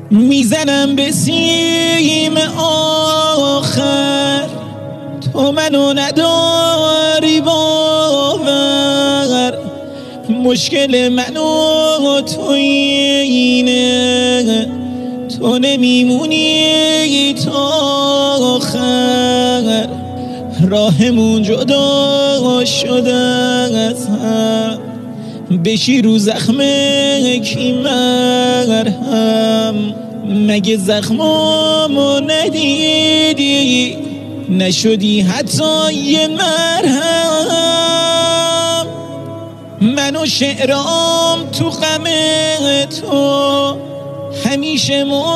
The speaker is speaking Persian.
میزنم به سیم آخر، تو منو نداری باور. مشکل منو تو اینه، تو نمیمونی تا آخر. راهمون جدا شده از هم، بشی رو زخم کی مرهم. مگه زخمامو ندیدی، نشدی حتی یه مرهم. من و شعرام تو غم تو همیشه